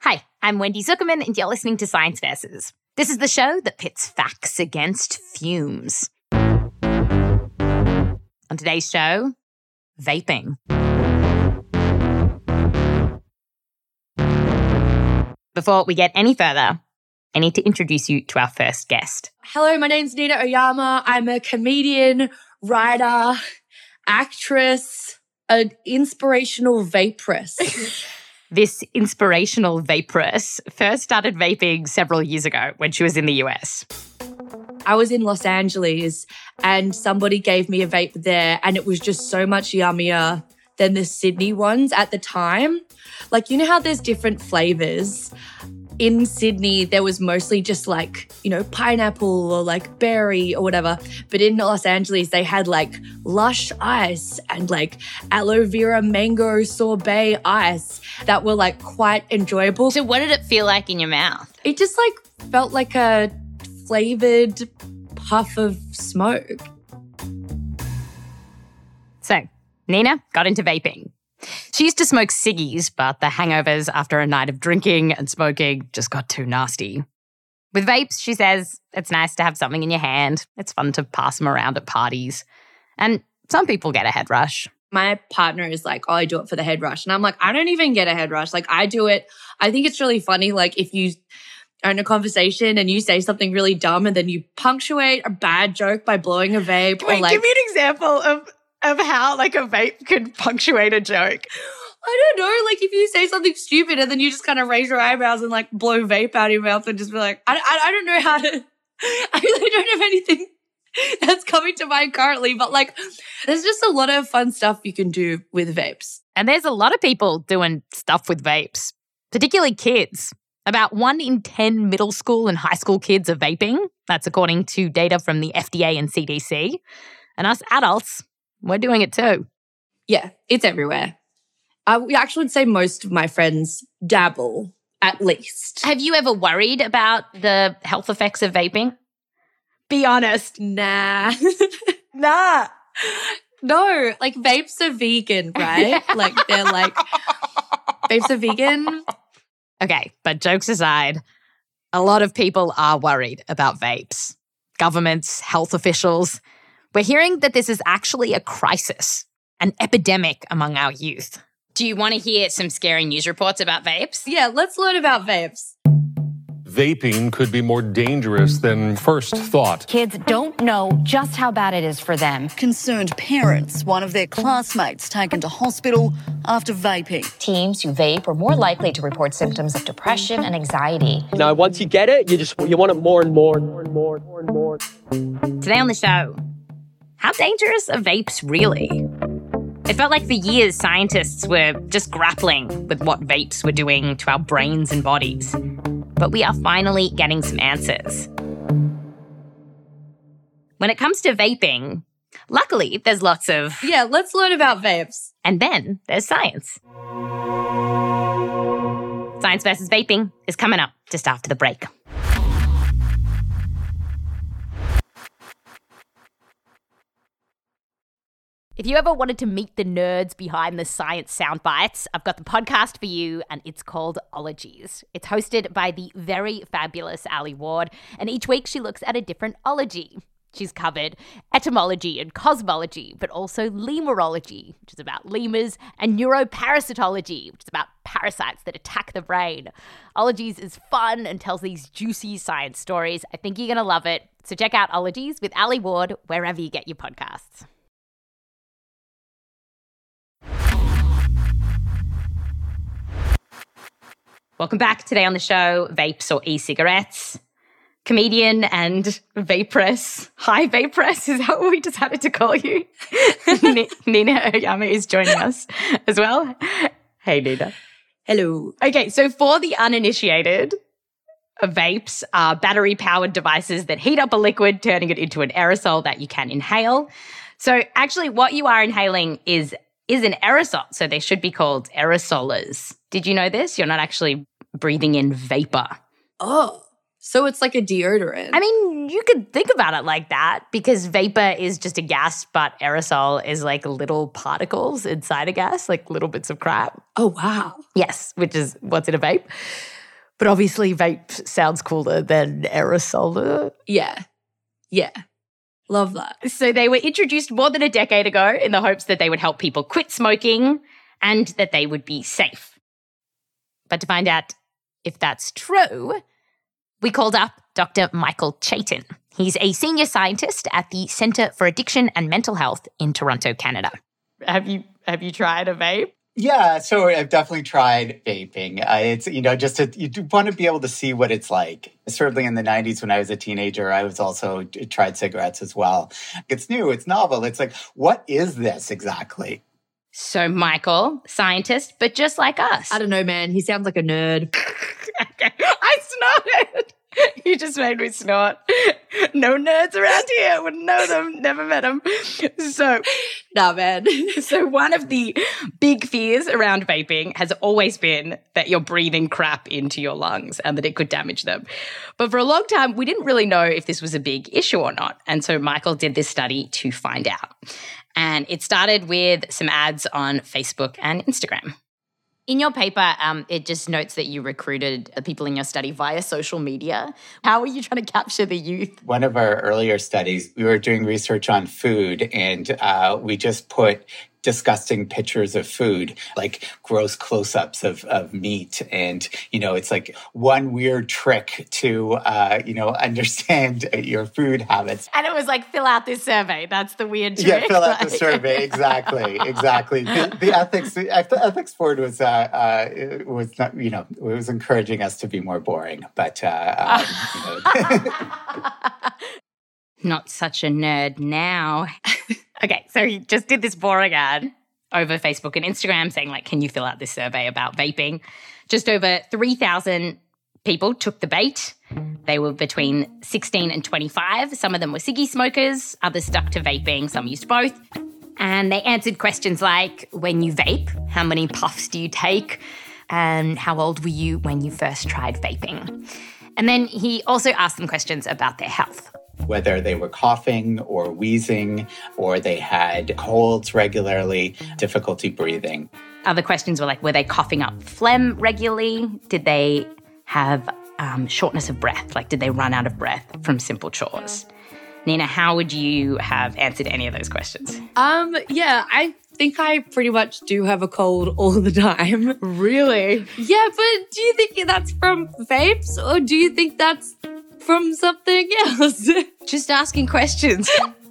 Hi, I'm Wendy Zuckerman, and you're listening to Science Versus. This is the show that pits facts against fumes. On today's show, vaping. Before we get any further, I need to introduce you to our first guest. Hello, my name's Nina Oyama. I'm a comedian, writer, actress, an inspirational vaporess. This inspirational vaporess first started vaping several years ago when she was in the US. I was in Los Angeles and somebody gave me a vape there and it was just so much yummier than the Sydney ones at the time. Like, you know how there's different flavors? In Sydney, there was mostly just like, pineapple or like berry or whatever. But in Los Angeles, they had like lush ice and like aloe vera mango sorbet ice that were like quite enjoyable. So what did it feel like in your mouth? It just like felt like a flavored puff of smoke. So Nina got into vaping. She used to smoke ciggies, but the hangovers after a night of drinking and smoking just got too nasty. With vapes, she says, it's nice to have something in your hand. It's fun to pass them around at parties. And some people get a head rush. My partner is like, oh, I do it for the head rush. And I'm like, I don't even get a head rush. Like, I do it. I think it's really funny, like, if you are in a conversation and you say something really dumb and then you punctuate a bad joke by blowing a vape. Wait, give me an example of how, like, a vape could punctuate a joke. I don't know, like if you say something stupid and then you just kind of raise your eyebrows and like blow vape out of your mouth and just be like, I don't know how to, I really don't have anything that's coming to mind currently, but like there's just a lot of fun stuff you can do with vapes. And there's a lot of people doing stuff with vapes, particularly kids. About 1 in 10 middle school and high school kids are vaping. That's according to data from the FDA and CDC. And us adults, we're doing it too. Yeah, it's everywhere. I actually would say most of my friends dabble, at least. Have you ever worried about the health effects of vaping? Be honest. Nah. Nah. No, like vapes are vegan, right? Like they're like, vapes are vegan. Okay, but jokes aside, a lot of people are worried about vapes. Governments, health officials. We're hearing that this is actually a crisis, an epidemic among our youth. Do you want to hear some scary news reports about vapes? Yeah, let's learn about vapes. Vaping could be more dangerous than first thought. Kids don't know just how bad it is for them. Concerned parents, one of their classmates taken to hospital after vaping. Teens who vape are more likely to report symptoms of depression and anxiety. Now, once you get it, you want it more and more and more and more and more and more. Today on the show, how dangerous are vapes really? It felt like for years scientists were just grappling with what vapes were doing to our brains and bodies. But we are finally getting some answers. When it comes to vaping, luckily there's lots of... Yeah, let's learn about vapes. And then there's science. Science versus Vaping is coming up just after the break. If you ever wanted to meet the nerds behind the science sound bites, I've got the podcast for you, and it's called Ologies. It's hosted by the very fabulous Ali Ward, and each week she looks at a different ology. She's covered etymology and cosmology, but also lemurology, which is about lemurs, and neuroparasitology, which is about parasites that attack the brain. Ologies is fun and tells these juicy science stories. I think you're going to love it. So check out Ologies with Ali Ward wherever you get your podcasts. Welcome back. Today on the show, vapes or e-cigarettes. Comedian and vaporess. Hi, vaporess. Is that what we decided to call you? Nina Oyama is joining us as well. Hey, Nina. Hello. Okay, so for the uninitiated, vapes are battery-powered devices that heat up a liquid, turning it into an aerosol that you can inhale. So actually what you are inhaling is an aerosol, so they should be called aerosolers. Did you know this? You're not actually breathing in vapor. Oh, so it's like a deodorant. I mean, you could think about it like that because vapor is just a gas, but aerosol is like little particles inside a gas, like little bits of crap. Oh, wow. Yes, which is what's in a vape. But obviously vape sounds cooler than aerosol. Yeah. Yeah. Love that. So they were introduced more than a decade ago in the hopes that they would help people quit smoking and that they would be safe. But to find out if that's true, we called up Dr. Michael Chaitin. He's a senior scientist at the Centre for Addiction and Mental Health in Toronto, Canada. Have you tried a vape? Yeah, so I've definitely tried vaping. It's, you want to be able to see what it's like. Certainly in the 90s when I was a teenager, I was also tried cigarettes as well. It's new, it's novel. It's like, what is this exactly? So Michael, scientist, but just like us. I don't know, man. He sounds like a nerd. I snorted. You just made me snort. No nerds around here. Wouldn't know them. Never met them. So, Nah, man. So one of the big fears around vaping has always been that you're breathing crap into your lungs and that it could damage them. But for a long time, we didn't really know if this was a big issue or not. And so Michael did this study to find out. And it started with some ads on Facebook and Instagram. In your paper, it just notes that you recruited the people in your study via social media. How were you trying to capture the youth? One of our earlier studies, we were doing research on food, and we just put disgusting pictures of food, like gross close-ups of meat. And, it's like one weird trick to, understand your food habits. And it was like, fill out this survey. That's the weird trick. Yeah, fill out the survey. Exactly. The ethics board was not, it was encouraging us to be more boring, but, Not such a nerd now. Okay, so he just did this boring ad over Facebook and Instagram saying, can you fill out this survey about vaping? Just over 3,000 people took the bait. They were between 16 and 25. Some of them were ciggy smokers, others stuck to vaping, some used both. And they answered questions like, when you vape, how many puffs do you take? And how old were you when you first tried vaping? And then he also asked them questions about their health. Whether they were coughing or wheezing, or they had colds regularly, difficulty breathing. Other questions were were they coughing up phlegm regularly? Did they have shortness of breath? Did they run out of breath from simple chores? Nina, how would you have answered any of those questions? Yeah, I think I pretty much do have a cold all the time. Really? Yeah, but do you think that's from vapes, or do you think that's from something else? Just asking questions.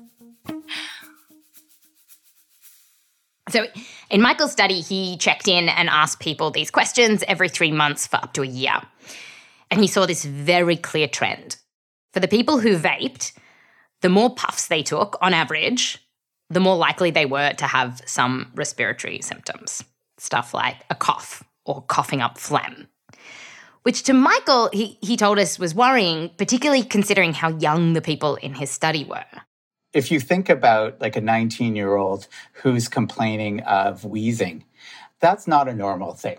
So in Michael's study, he checked in and asked people these questions every 3 months for up to a year. And he saw this very clear trend. For the people who vaped, the more puffs they took on average, the more likely they were to have some respiratory symptoms, stuff like a cough or coughing up phlegm. Which to Michael, he told us was worrying, particularly considering how young the people in his study were. If you think about a 19-year-old who's complaining of wheezing, that's not a normal thing.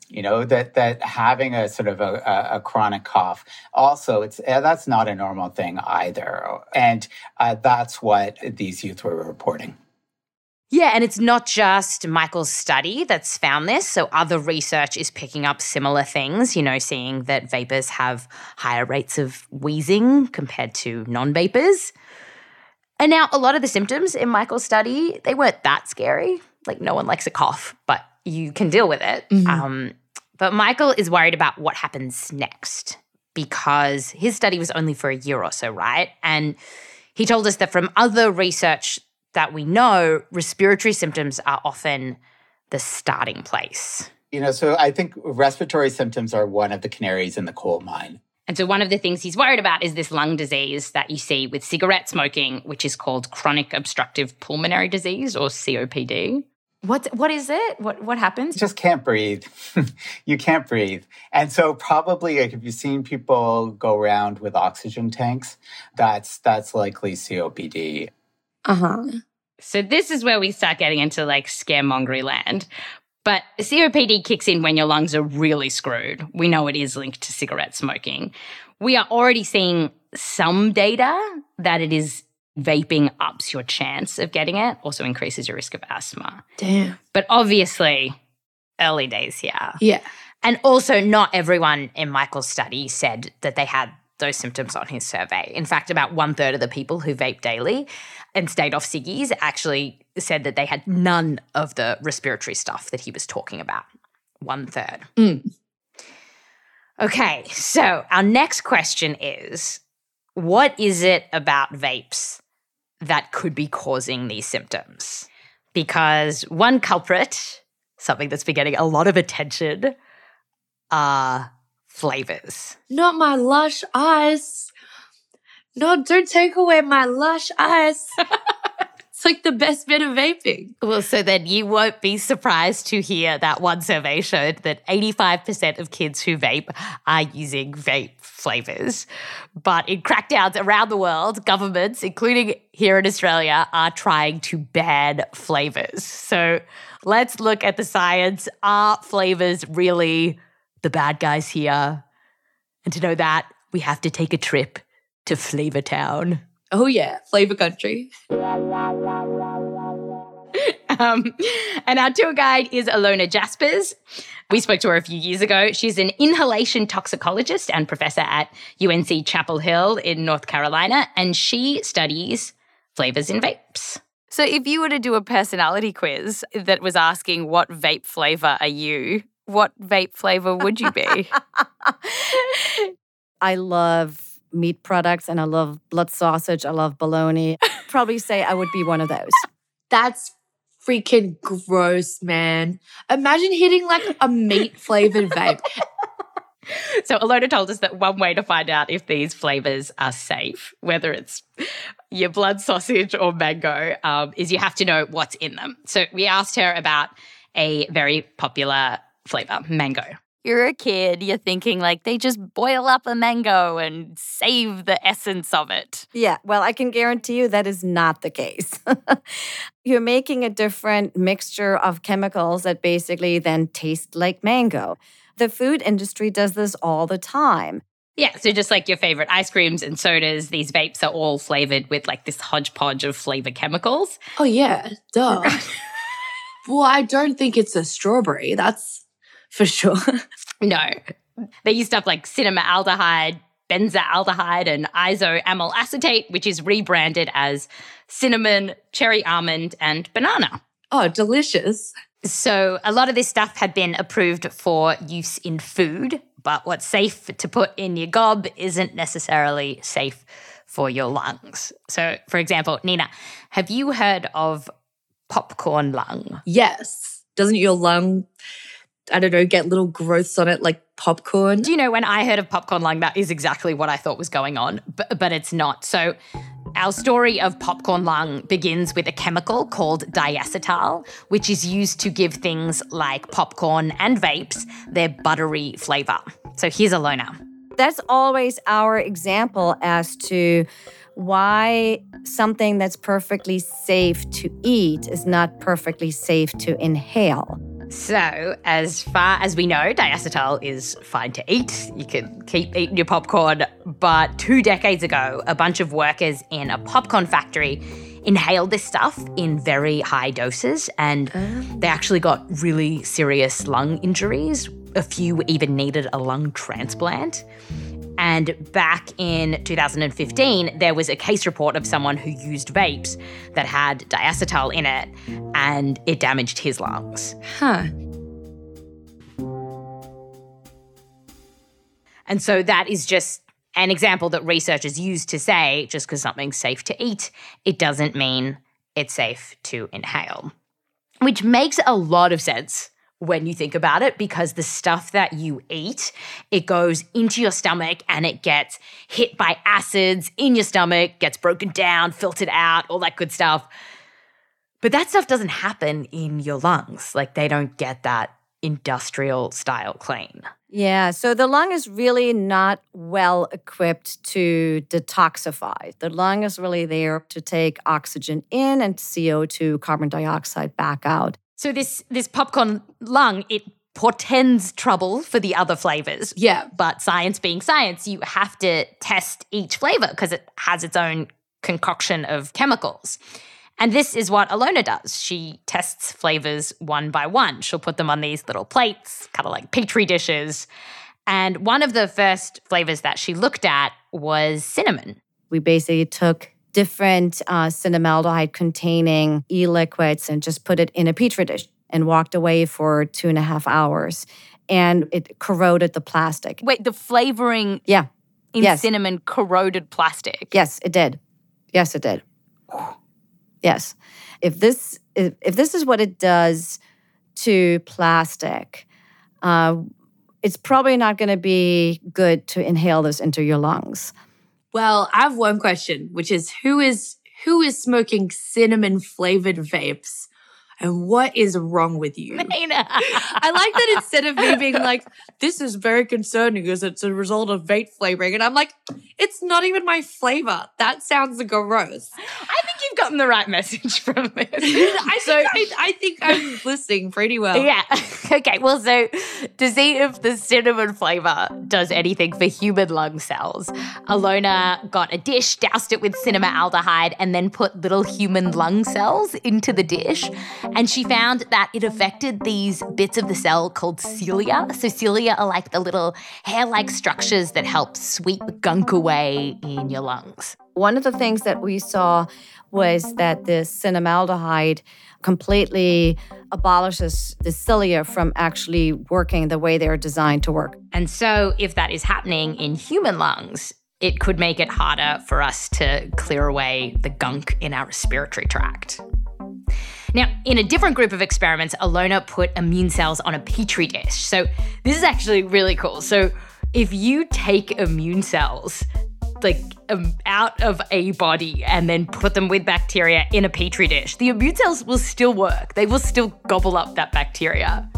That having a sort of a chronic cough, also, that's not a normal thing either. And that's what these youth were reporting. Yeah, and it's not just Michael's study that's found this. So other research is picking up similar things, seeing that vapors have higher rates of wheezing compared to non-vapors. And now a lot of the symptoms in Michael's study, they weren't that scary. No one likes a cough, but you can deal with it. Mm-hmm. But Michael is worried about what happens next because his study was only for a year or so, right? And he told us that from other research that we know, respiratory symptoms are often the starting place. So I think respiratory symptoms are one of the canaries in the coal mine. And so one of the things he's worried about is this lung disease that you see with cigarette smoking, which is called chronic obstructive pulmonary disease, or COPD. What is it? What happens? You just can't breathe. You can't breathe. And so probably if you've seen people go around with oxygen tanks, that's likely COPD. Uh-huh. So this is where we start getting into scaremongery land. But COPD kicks in when your lungs are really screwed. We know it is linked to cigarette smoking. We are already seeing some data that it is vaping ups your chance of getting it, also increases your risk of asthma. Damn. But obviously, early days here. Yeah. And also, not everyone in Michael's study said that they had those symptoms on his survey. In fact, about 1/3 of the people who vape daily and stayed off ciggies actually said that they had none of the respiratory stuff that he was talking about. 1/3. Okay, so our next question is, what is it about vapes that could be causing these symptoms? Because one culprit, something that's been getting a lot of attention, are flavors. Not my lush eyes. No, don't take away my lush eyes. It's like the best bit of vaping. Well, so then you won't be surprised to hear that one survey showed that 85% of kids who vape are using vape flavors. But in crackdowns around the world, governments, including here in Australia, are trying to ban flavors. So let's look at the science. Are flavors really the bad guys here? And to know that, we have to take a trip to Flavor Town. Oh yeah, flavor country. And our tour guide is Ilona Jaspers. We spoke to her a few years ago. She's an inhalation toxicologist and professor at UNC Chapel Hill in North Carolina, and she studies flavors in vapes. So if you were to do a personality quiz that was asking what vape flavor are you, what vape flavor would you be? I love meat products and I love blood sausage. I love bologna. Probably say I would be one of those. That's freaking gross, man. Imagine hitting like a meat-flavored vape. So Ilona told us that one way to find out if these flavors are safe, whether it's your blood sausage or mango, is you have to know what's in them. So we asked her about a very popular flavor, mango. You're a kid, you're thinking like they just boil up a mango and save the essence of it. Yeah, well, I can guarantee you that is not the case. You're making a different mixture of chemicals that basically then taste like mango. The food industry does this all the time. Yeah, so just like your favorite ice creams and sodas, these vapes are all flavored with like this hodgepodge of flavor chemicals. Oh yeah, duh. Well, I don't think it's a strawberry. That's for sure. No. They use stuff like cinnamaldehyde, benzaldehyde, and isoamyl acetate, which is rebranded as cinnamon, cherry almond, and banana. Oh, delicious. So a lot of this stuff had been approved for use in food, but what's safe to put in your gob isn't necessarily safe for your lungs. So, for example, Nina, have you heard of popcorn lung? Yes. Doesn't your lung, I don't know, get little growths on it like popcorn? Do you know, when I heard of popcorn lung, that is exactly what I thought was going on, but it's not. So our story of popcorn lung begins with a chemical called diacetyl, which is used to give things like popcorn and vapes their buttery flavor. So here's Ilona. That's always our example as to why something that's perfectly safe to eat is not perfectly safe to inhale. So as far as we know, diacetyl is fine to eat. You can keep eating your popcorn. But 2 decades ago, a bunch of workers in a popcorn factory inhaled this stuff in very high doses, and they actually got really serious lung injuries. A few even needed a lung transplant. And back in 2015, there was a case report of someone who used vapes that had diacetyl in it, and it damaged his lungs. Huh. And so that is just an example that researchers use to say just because something's safe to eat, it doesn't mean it's safe to inhale. Which makes a lot of sense when you think about it, because the stuff that you eat, it goes into your stomach and it gets hit by acids in your stomach, gets broken down, filtered out, all that good stuff. But that stuff doesn't happen in your lungs. Like, they don't get that industrial style clean. Yeah, so the lung is really not well equipped to detoxify. The lung is really there to take oxygen in and CO2, carbon dioxide, back out. So this popcorn lung, it portends trouble for the other flavors. Yeah. But science being science, you have to test each flavor because it has its own concoction of chemicals. And this is what Alona does. She tests flavors one by one. She'll put them on these little plates, kind of like petri dishes. And one of the first flavors that she looked at was cinnamon. We basically took different cinnamaldehyde-containing e-liquids and just put it in a petri dish and walked away for 2.5 hours. And it corroded the plastic. Wait, the flavoring in cinnamon corroded plastic? Yes, it did. Yes, it did. Yes. If this is what it does to plastic, it's probably not going to be good to inhale this into your lungs. Well, I have one question, which is who is smoking cinnamon-flavored vapes? And what is wrong with you? I like that instead of me being like, this is very concerning because it's a result of vape flavoring. And I'm like, it's not even my flavor. That sounds gross. I think you've gotten the right message from this. I think I'm listening pretty well. Yeah. Okay, well, so to see if the cinnamon flavor does anything for human lung cells, Alona got a dish, doused it with cinnamaldehyde, and then put little human lung cells into the dish. And she found that it affected these bits of the cell called cilia. So cilia are like the little hair-like structures that help sweep gunk away in your lungs. One of the things that we saw was that the cinnamaldehyde completely abolishes the cilia from actually working the way they're designed to work. And so if that is happening in human lungs, it could make it harder for us to clear away the gunk in our respiratory tract. Now, in a different group of experiments, Alona put immune cells on a petri dish. So this is actually really cool. So if you take immune cells out of a body and then put them with bacteria in a petri dish, the immune cells will still work. They will still gobble up that bacteria.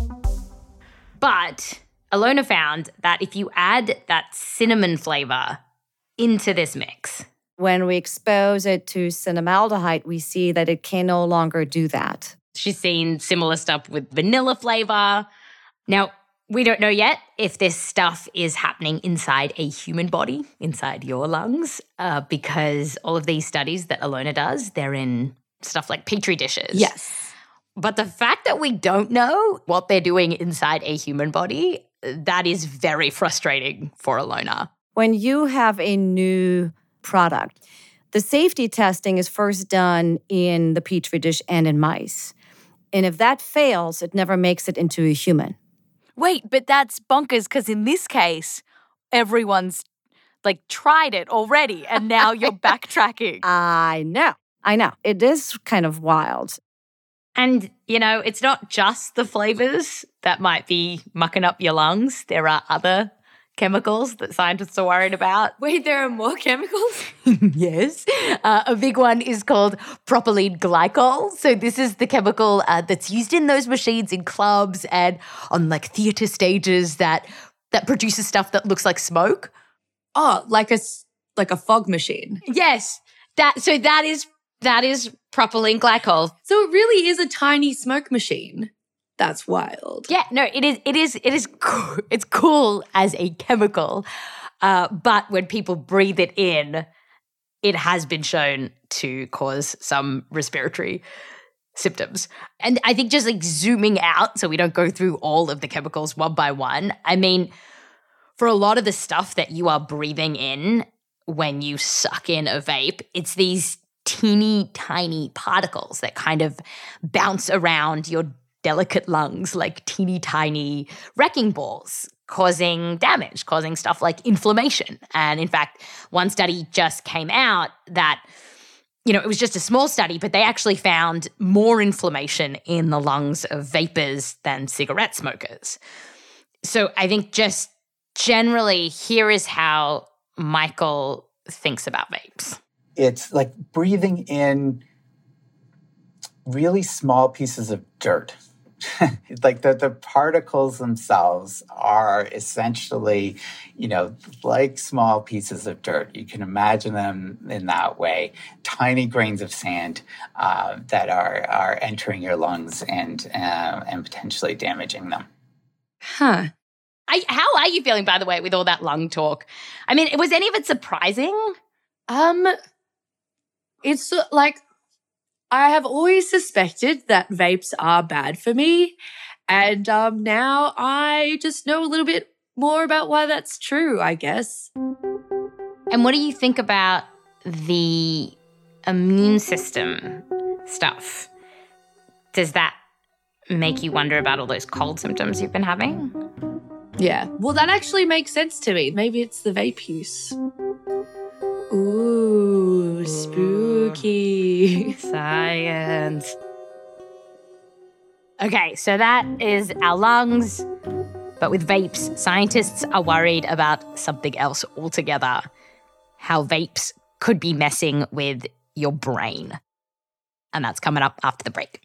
But Alona found that if you add that cinnamon flavor into this mix, when we expose it to cinnamaldehyde, we see that it can no longer do that. She's seen similar stuff with vanilla flavor. Now, we don't know yet if this stuff is happening inside a human body, inside your lungs, because all of these studies that Alona does, they're in stuff like petri dishes. Yes. But the fact that we don't know what they're doing inside a human body, that is very frustrating for Alona. When you have a new product, the safety testing is first done in the petri dish and in mice. And if that fails, it never makes it into a human. Wait, but that's bonkers because in this case, everyone's tried it already and now you're backtracking. I know. It is kind of wild. And, it's not just the flavors that might be mucking up your lungs. There are other chemicals that scientists are worried about. Wait, there are more chemicals? Yes. A big one is called propylene glycol. So this is the chemical that's used in those machines in clubs and on theater stages that produces stuff that looks like smoke. Oh, like a fog machine. Yes. That is propylene glycol. So it really is a tiny smoke machine. That's wild. Yeah, no, it is cool. It's cool as a chemical, but when people breathe it in, it has been shown to cause some respiratory symptoms. And I think just zooming out so we don't go through all of the chemicals one by one, I mean, for a lot of the stuff that you are breathing in when you suck in a vape, it's these teeny tiny particles that kind of bounce around your delicate lungs like teeny tiny wrecking balls, causing damage, causing stuff like inflammation. And in fact, one study just came out that, it was just a small study, but they actually found more inflammation in the lungs of vapors than cigarette smokers. So I think just generally, here is how Michael thinks about vapes. It's like breathing in really small pieces of dirt. Like the particles themselves are essentially, like small pieces of dirt. You can imagine them in that way. Tiny grains of sand that are entering your lungs and potentially damaging them. Huh. How are you feeling, by the way, with all that lung talk? I mean, was any of it surprising? It's like I have always suspected that vapes are bad for me. And now I just know a little bit more about why that's true, I guess. And what do you think about the immune system stuff? Does that make you wonder about all those cold symptoms you've been having? Yeah. Well, that actually makes sense to me. Maybe it's the vape use. Ooh, spooky. Science. Okay, so that is our lungs. But with vapes, scientists are worried about something else altogether. How vapes could be messing with your brain. And that's coming up after the break.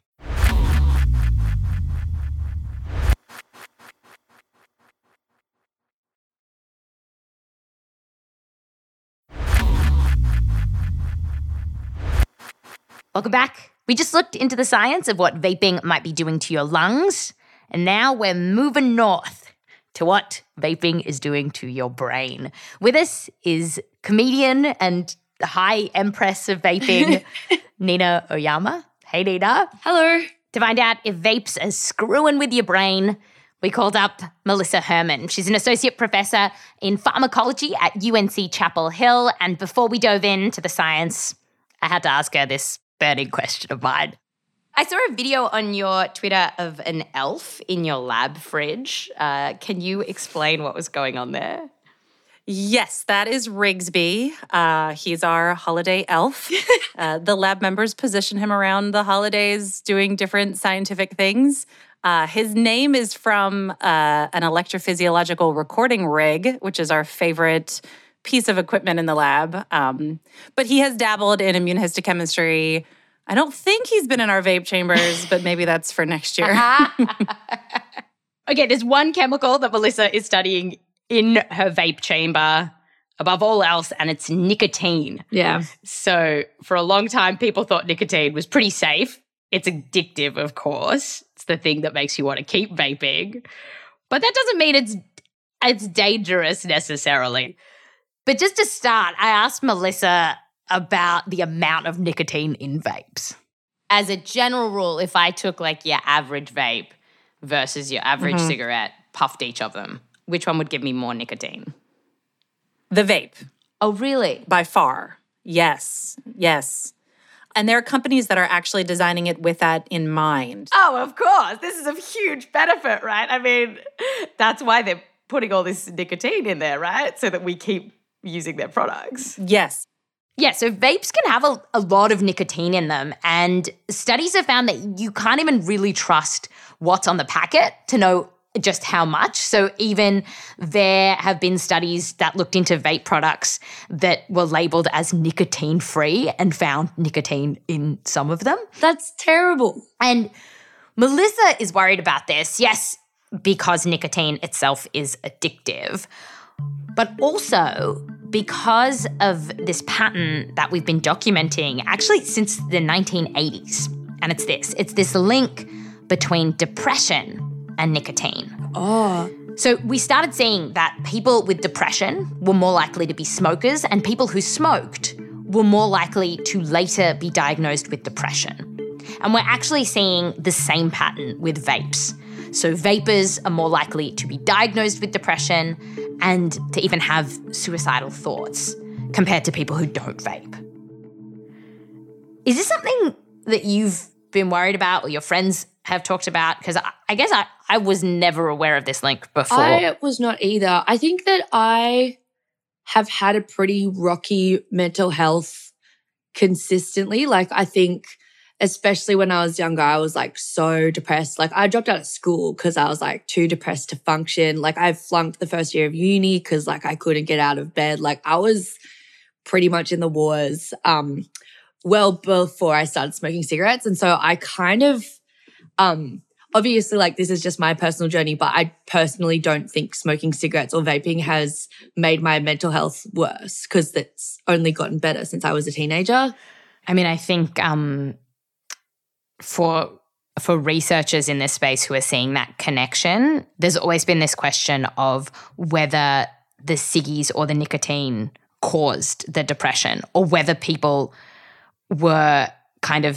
Welcome back. We just looked into the science of what vaping might be doing to your lungs, and now we're moving north to what vaping is doing to your brain. With us is comedian and high empress of vaping, Nina Oyama. Hey, Nina. Hello. To find out if vapes are screwing with your brain, we called up Melissa Herman. She's an associate professor in pharmacology at UNC Chapel Hill, and before we dove into the science, I had to ask her this burning question of mine. I saw a video on your Twitter of an elf in your lab fridge. Can you explain what was going on there? Yes, that is Rigsby. He's our holiday elf. The lab members position him around the holidays doing different scientific things. His name is from an electrophysiological recording rig, which is our favorite piece of equipment in the lab. But he has dabbled in immunohistochemistry. I don't think he's been in our vape chambers, but maybe that's for next year. Okay, there's one chemical that Melissa is studying in her vape chamber above all else, and it's nicotine. Yeah. So for a long time, people thought nicotine was pretty safe. It's addictive, of course. It's the thing that makes you want to keep vaping. But that doesn't mean it's dangerous necessarily. But just to start, I asked Melissa about the amount of nicotine in vapes. As a general rule, if I took like your average vape versus your average cigarette, puffed each of them, which one would give me more nicotine? The vape. Oh, really? By far. Yes. And there are companies that are actually designing it with that in mind. Oh, of course. This is a huge benefit, right? I mean, that's why they're putting all this nicotine in there, right? So that we keep using their products. Yes. Yeah, so vapes can have a lot of nicotine in them, and studies have found that you can't even really trust what's on the packet to know just how much. So even there have been studies that looked into vape products that were labeled as nicotine-free and found nicotine in some of them. That's terrible. And Melissa is worried about this, yes, because nicotine itself is addictive, but also because of this pattern that we've been documenting actually since the 1980s. And it's this link between depression and nicotine. Oh. So we started seeing that people with depression were more likely to be smokers, and people who smoked were more likely to later be diagnosed with depression. And we're actually seeing the same pattern with vapes. So vapers are more likely to be diagnosed with depression and to even have suicidal thoughts compared to people who don't vape. Is this something that you've been worried about or your friends have talked about? Because I guess I was never aware of this link before. I was not either. I think that I have had a pretty rocky mental health consistently. Like, I think especially when I was younger, I was like so depressed. Like, I dropped out of school because I was like too depressed to function. Like, I flunked the first year of uni because like I couldn't get out of bed. Like, I was pretty much in the wars well before I started smoking cigarettes. And so I kind of obviously, like, this is just my personal journey, but I personally don't think smoking cigarettes or vaping has made my mental health worse because it's only gotten better since I was a teenager. I mean, I think for researchers in this space who are seeing that connection, there's always been this question of whether the ciggies or the nicotine caused the depression or whether people were kind of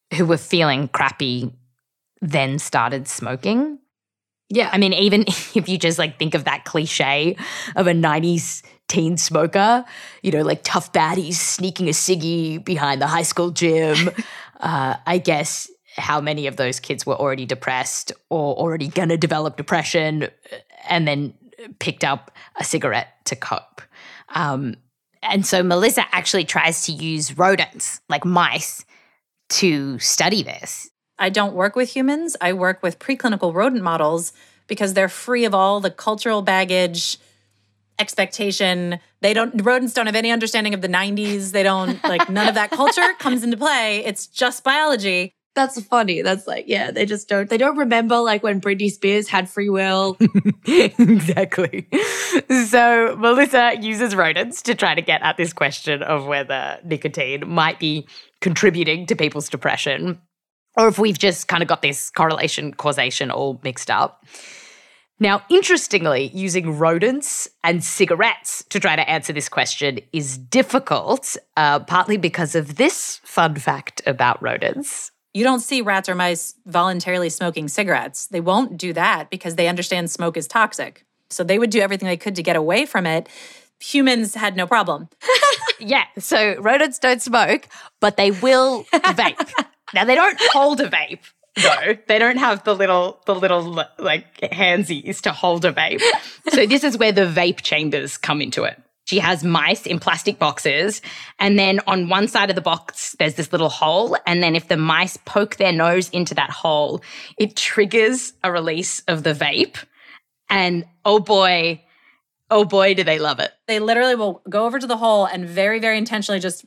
who were feeling crappy then started smoking. Yeah. I mean, even if you just like think of that cliche of a 90s teen smoker, you know, like tough baddies sneaking a ciggy behind the high school gym, I guess how many of those kids were already depressed or already going to develop depression and then picked up a cigarette to cope. And so Melissa actually tries to use rodents, like mice, to study this. I don't work with humans. I work with preclinical rodent models because they're free of all the cultural baggage, expectation. Rodents don't have any understanding of the 90s. They don't, like, none of that culture comes into play. It's just biology. That's funny. That's like, yeah, they don't remember like when Britney Spears had free will. Exactly. So Melissa uses rodents to try to get at this question of whether nicotine might be contributing to people's depression, or if we've just kind of got this correlation, causation all mixed up. Now, interestingly, using rodents and cigarettes to try to answer this question is difficult, partly because of this fun fact about rodents. You don't see rats or mice voluntarily smoking cigarettes. They won't do that because they understand smoke is toxic. So they would do everything they could to get away from it. Humans had no problem. Yeah, so rodents don't smoke, but they will vape. Now, they don't hold a vape, though. They don't have the little like handsies to hold a vape. So this is where the vape chambers come into it. She has mice in plastic boxes, and then on one side of the box, there's this little hole, and then if the mice poke their nose into that hole, it triggers a release of the vape, and oh boy, do they love it. They literally will go over to the hole and very, very intentionally just...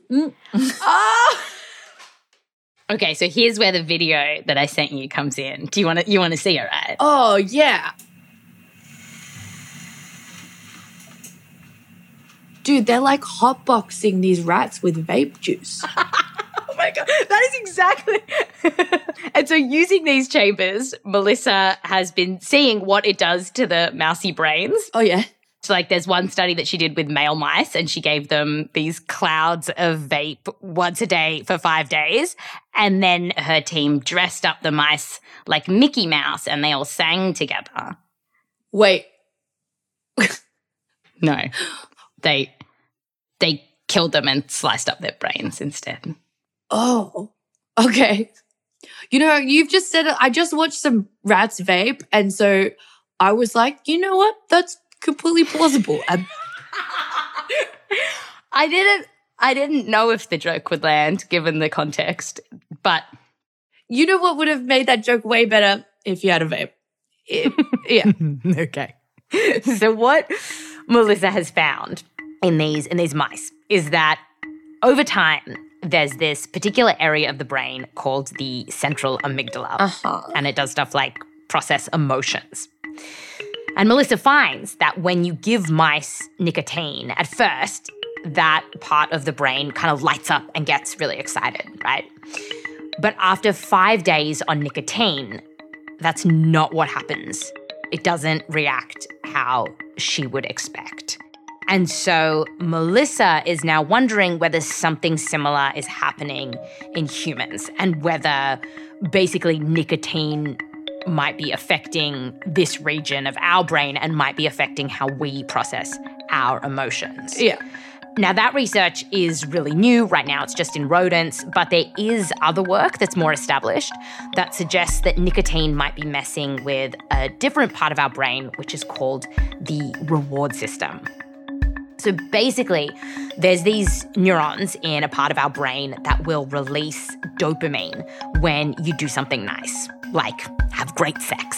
Okay, so here's where the video that I sent you comes in. You want to see it, right? Oh, yeah. Dude, they're like hotboxing these rats with vape juice. Oh my God, that is exactly. And so using these chambers, Melissa has been seeing what it does to the mousy brains. Oh, yeah. So like there's one study that she did with male mice and she gave them these clouds of vape once a day for 5 days. And then her team dressed up the mice like Mickey Mouse and they all sang together. Wait. No. They killed them and sliced up their brains instead. Oh, okay. You know, you've just said it. I just watched some rats vape, and so I was like, you know what? That's completely plausible. I didn't know if the joke would land given the context, but you know what would have made that joke way better if you had a vape. Yeah. Okay. So what Melissa has found in these mice is that over time, there's this particular area of the brain called the central amygdala, and it does stuff like process emotions. And Melissa finds that when you give mice nicotine, at first, that part of the brain kind of lights up and gets really excited, right? But after 5 days on nicotine, that's not what happens. It doesn't react how she would expect. And so Melissa is now wondering whether something similar is happening in humans and whether basically nicotine might be affecting this region of our brain and might be affecting how we process our emotions. Yeah. Now, that research is really new. Right now, it's just in rodents, but there is other work that's more established that suggests that nicotine might be messing with a different part of our brain, which is called the reward system. So basically, there's these neurons in a part of our brain that will release dopamine when you do something nice, like have great sex.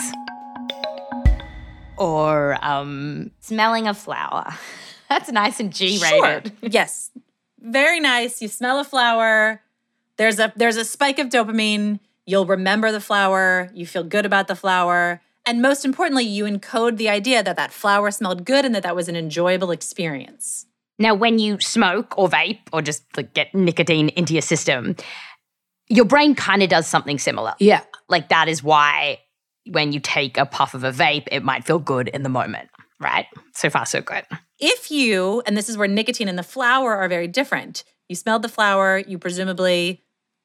Or smelling a flower. That's nice and G-rated. Sure. Yes. Very nice. You smell a flower. There's a spike of dopamine. You'll remember the flower. You feel good about the flower. And most importantly, you encode the idea that that flower smelled good and that was an enjoyable experience. Now, when you smoke or vape or just like get nicotine into your system, your brain kind of does something similar. Yeah. Like that is why when you take a puff of a vape, it might feel good in the moment, right? So far, so good. If you, and this is where nicotine and the flower are very different, you smelled the flower, you presumably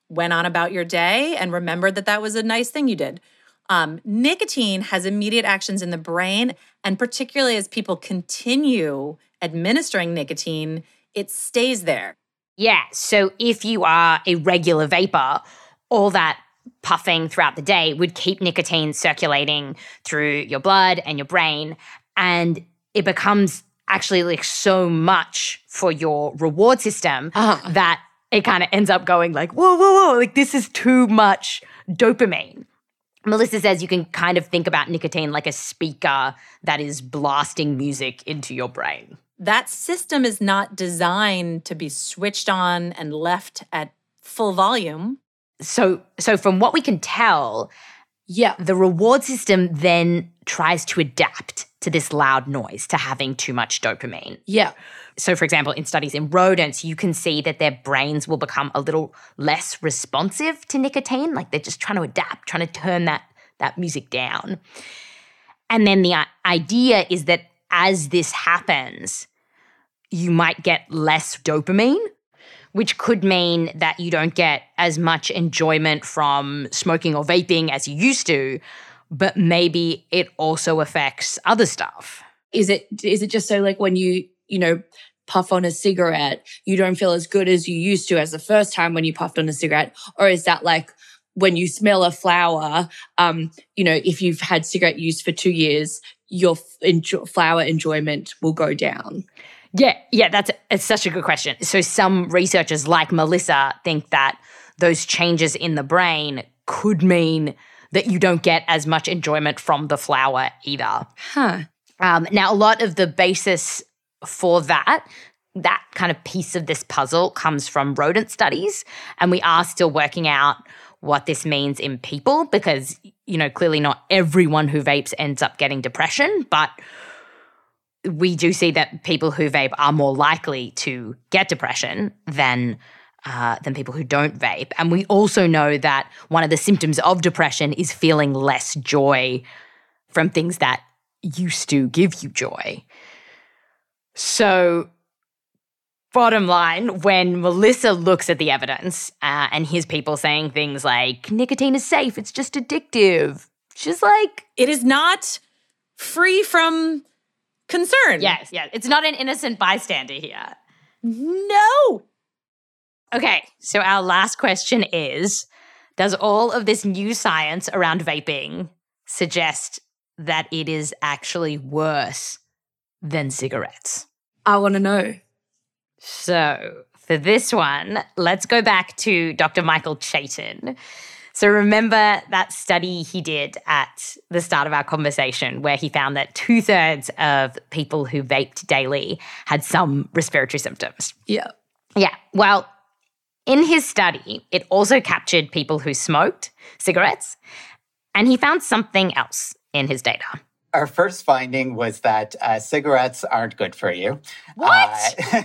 went on about your day and remembered that that was a nice thing you did. Nicotine has immediate actions in the brain, and particularly as people continue administering nicotine, it stays there. Yeah, so if you are a regular vapor, all that puffing throughout the day would keep nicotine circulating through your blood and your brain, and it becomes actually like so much for your reward system that it kind of ends up going like, whoa, like this is too much dopamine. Melissa says you can kind of think about nicotine like a speaker that is blasting music into your brain. That system is not designed to be switched on and left at full volume. So from what we can tell, the reward system then tries to adapt to this loud noise, to having too much dopamine. Yeah. So, for example, in studies in rodents, you can see that their brains will become a little less responsive to nicotine. Like they're just trying to adapt, trying to turn that music down. And then the idea is that as this happens, you might get less dopamine, which could mean that you don't get as much enjoyment from smoking or vaping as you used to, but maybe it also affects other stuff. Is it just so like when you puff on a cigarette, you don't feel as good as you used to as the first time when you puffed on a cigarette? Or is that like when you smell a flower, if you've had cigarette use for 2 years, your flower enjoyment will go down? Yeah, it's such a good question. So some researchers like Melissa think that those changes in the brain could mean that you don't get as much enjoyment from the flower either. Now, a lot of the basis for that kind of piece of this puzzle comes from rodent studies, and we are still working out what this means in people because, clearly not everyone who vapes ends up getting depression, but we do see that people who vape are more likely to get depression than people who don't vape. And we also know that one of the symptoms of depression is feeling less joy from things that used to give you joy. So, bottom line, when Melissa looks at the evidence and hears people saying things like, nicotine is safe, it's just addictive, she's like, it is not free from concern. Yes, it's not an innocent bystander here. No. Okay, so our last question is, does all of this new science around vaping suggest that it is actually worse than cigarettes? I want to know. So for this one, let's go back to Dr. Michael Chaitin. So remember that study he did at the start of our conversation where he found that 2/3 of people who vaped daily had some respiratory symptoms? Yeah. Yeah. Well, in his study, it also captured people who smoked cigarettes, and he found something else in his data. Our first finding was that cigarettes aren't good for you. What?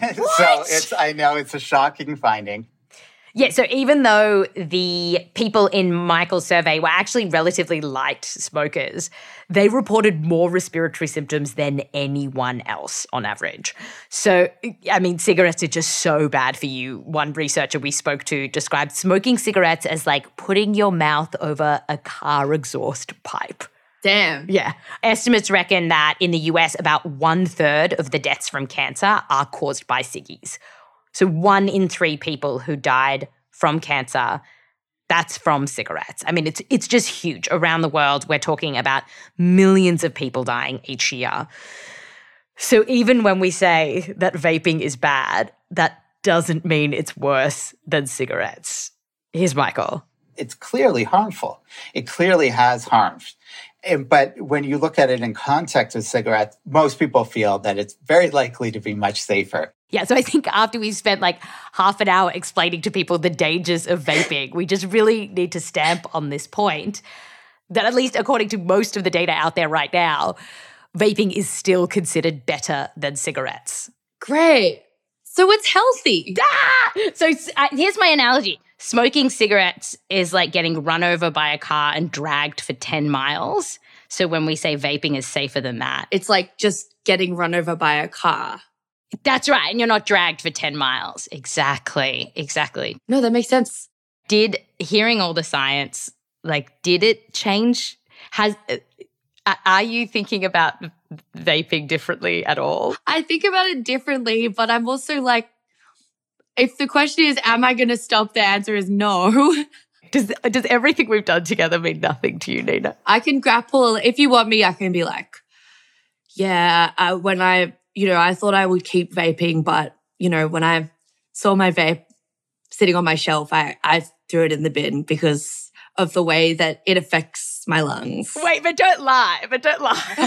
So I know it's a shocking finding. Yeah, so even though the people in Michael's survey were actually relatively light smokers, they reported more respiratory symptoms than anyone else on average. So, I mean, cigarettes are just so bad for you. One researcher we spoke to described smoking cigarettes as like putting your mouth over a car exhaust pipe. Damn. Yeah. Estimates reckon that in the US, about 1/3 of the deaths from cancer are caused by ciggies. So 1 in 3 people who died from cancer, that's from cigarettes. I mean, it's just huge. Around the world, we're talking about millions of people dying each year. So even when we say that vaping is bad, that doesn't mean it's worse than cigarettes. Here's Michael. It's clearly harmful. It clearly has harms. But when you look at it in context with cigarettes, most people feel that it's very likely to be much safer. Yeah, so I think after we've spent like half an hour explaining to people the dangers of vaping, we just really need to stamp on this point that at least according to most of the data out there right now, vaping is still considered better than cigarettes. Great. So it's healthy. So here's my analogy. Smoking cigarettes is like getting run over by a car and dragged for 10 miles. So when we say vaping is safer than that, it's like just getting run over by a car. That's right. And you're not dragged for 10 miles. Exactly. No, that makes sense. Did hearing all the science, did it change? Are you thinking about vaping differently at all? I think about it differently, but I'm also like, if the question is, am I going to stop? The answer is no. Does everything we've done together mean nothing to you, Nina? I can grapple. If you want me, I can be like, yeah, when I thought I would keep vaping, but, when I saw my vape sitting on my shelf, I threw it in the bin because of the way that it affects my lungs. Wait, but don't lie. What do you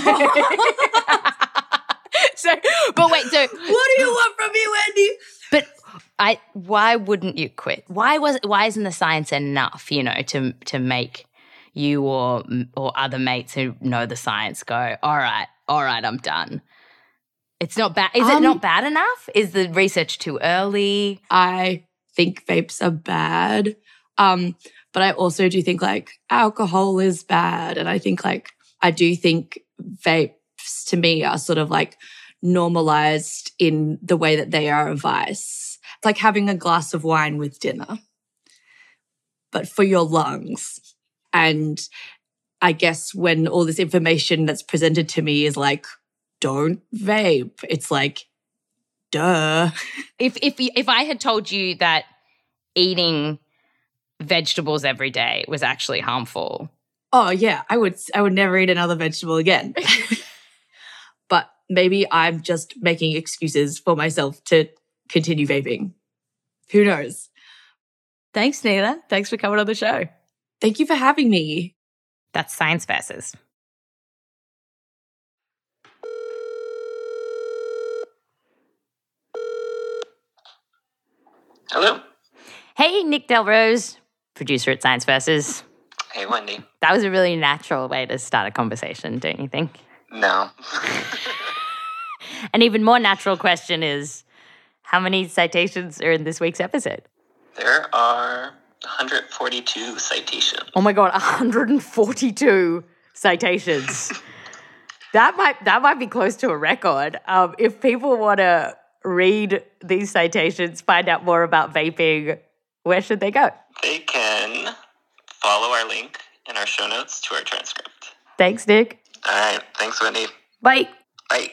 want from me, Wendy? But why wouldn't you quit? Why isn't the science enough, to make you or other mates who know the science go, all right, I'm done? It's not bad. Is it not bad enough? Is the research too early? I think vapes are bad. But I also do think alcohol is bad. And I think I do think vapes to me are sort of normalized in the way that they are a vice. It's like having a glass of wine with dinner, but for your lungs. And I guess when all this information that's presented to me is don't vape, it's duh. If I had told you that eating vegetables every day was actually harmful. Oh yeah, I would never eat another vegetable again. But maybe I'm just making excuses for myself to continue vaping. Who knows? Thanks, Nina. Thanks for coming on the show. Thank you for having me. That's Science Versus. Hello. Hey, Nick Delrose, producer at Science Versus. Hey, Wendy. That was a really natural way to start a conversation, don't you think? No. An even more natural question is, how many citations are in this week's episode? There are 142 citations. Oh my God, 142 citations. That might be close to a record. If people want to read these citations, find out more about vaping, where should they go? They can follow our link in our show notes to our transcript. Thanks, Nick. All right. Thanks, Wendy. Bye. Bye.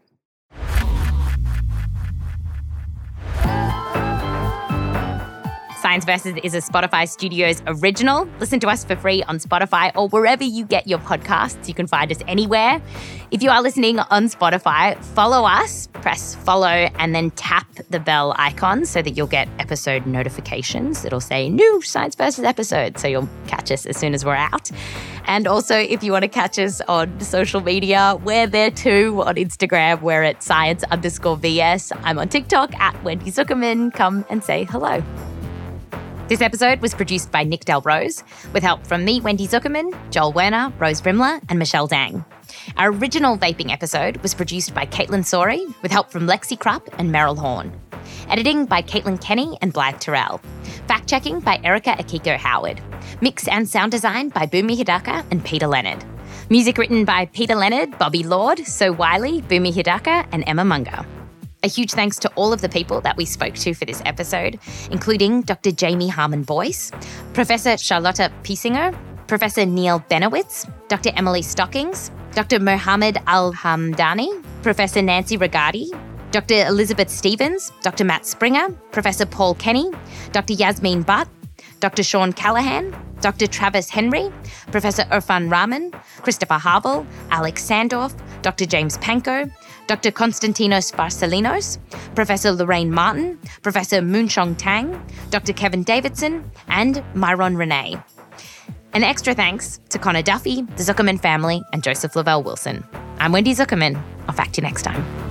Science Versus is a Spotify Studios original. Listen to us for free on Spotify or wherever you get your podcasts. You can find us anywhere. If you are listening on Spotify, follow us, press follow, and then tap the bell icon so that you'll get episode notifications. It'll say new Science Versus episode, so you'll catch us as soon as we're out. And also, if you want to catch us on social media, we're there too. On Instagram, we're at science_VS. I'm on TikTok at Wendy Zuckerman. Come and say hello. This episode was produced by Nick Delrose, with help from me, Wendy Zuckerman, Joel Werner, Rose Brimler, and Michelle Dang. Our original vaping episode was produced by Caitlin Sori, with help from Lexi Krupp and Meryl Horn. Editing by Caitlin Kenny and Blythe Terrell. Fact-checking by Erica Akiko Howard. Mix and sound design by Boomy Hidaka and Peter Leonard. Music written by Peter Leonard, Bobby Lord, So Wiley, Boomy Hidaka, and Emma Munger. A huge thanks to all of the people that we spoke to for this episode, including Dr. Jamie Harmon-Boyce, Professor Charlotta Piesinger, Professor Neil Benowitz, Dr. Emily Stockings, Dr. Mohammed Al-Hamdani, Professor Nancy Regardie, Dr. Elizabeth Stevens, Dr. Matt Springer, Professor Paul Kenny, Dr. Yasmin Butt, Dr. Sean Callahan, Dr. Travis Henry, Professor Irfan Rahman, Christopher Harville, Alex Sandorf, Dr. James Panko, Dr. Konstantinos Varsalinos, Professor Lorraine Martin, Professor Moonshong Tang, Dr. Kevin Davidson, and Myron Renee. An extra thanks to Connor Duffy, the Zuckerman family, and Joseph Lavelle Wilson. I'm Wendy Zuckerman. I'll fact you next time.